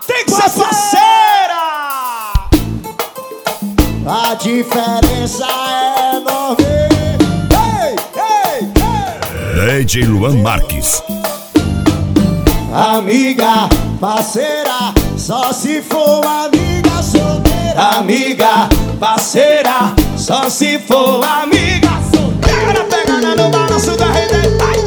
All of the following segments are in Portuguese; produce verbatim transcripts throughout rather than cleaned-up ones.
Tem que ser parceira! A diferença é enorme. Ei, ei, ei. D J Luan Marques. Amiga, parceira, só se for amiga solteira. Amiga, parceira, só se for amiga solteira. Pegada no balanço da rede.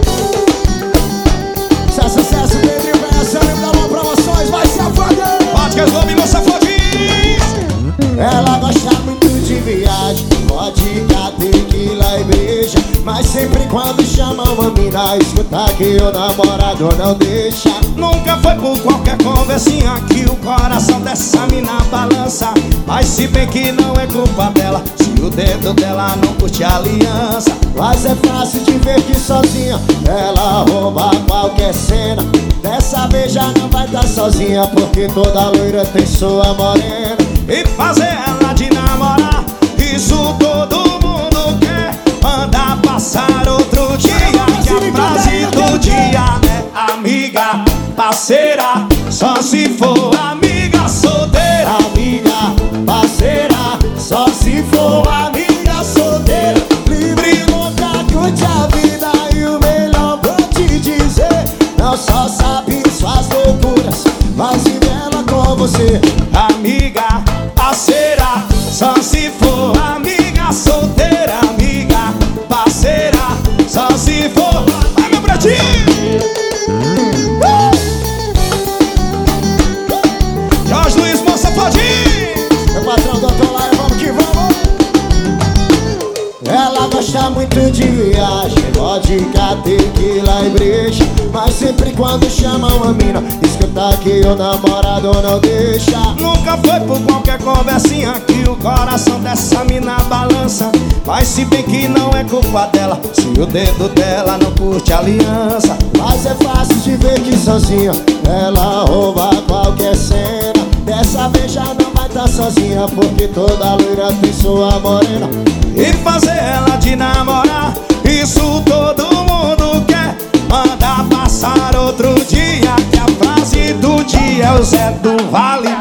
Se é sucesso, Pedrinho, vai ação e dá uma promoções, vai se afogando. Pode que as lobo e moça fodis. Ela gosta muito de viagem, vodka, tequila e beija. Mas sempre quando chama uma mina, escuta que o namorado não deixa. Nunca foi por qualquer conversinha que o coração dessa mina balança. Mas se bem que não é culpa dela, se o dedo dela não curte a aliança. Mas é fácil de ver que sozinha ela rouba qualquer cena. Dessa vez já não vai estar sozinha, porque toda loira tem sua morena. E fazer ela de namorar, isso todo mundo quer. Manda passar outro dia, que a frase do dia é amiga, parceira, só se for amiga solteira. Amiga, parceira, só se for amiga solteira. Livre, louca, curte a vida e o melhor vou te dizer. Não só sabe suas loucuras, mas vive ela com você. Amiga, parceira, só se for amiga solteira. Amiga, parceira, só se for. Vai, meu pretinho! Jorge Luiz, moça fodinho! Meu patrão, doutor Laia, vamos que vamos! Ela gosta muito de viagem, vodka, tequila e breja. Mas sempre quando chama uma mina, escuta que o namorado não deixa. Nunca foi por qualquer conversinha que o coração dessa mina balança. Mas se bem que não é culpa dela, se o dedo dela não curte a aliança. Mas é fácil de ver que sozinha ela rouba qualquer cena. Dessa vez já não vai estar sozinha, porque toda loira tem sua morena. E fazer ela de namorar, isso todo mundo quer. Manda passar outro dia, que a frase do dia é o Zé do Vale.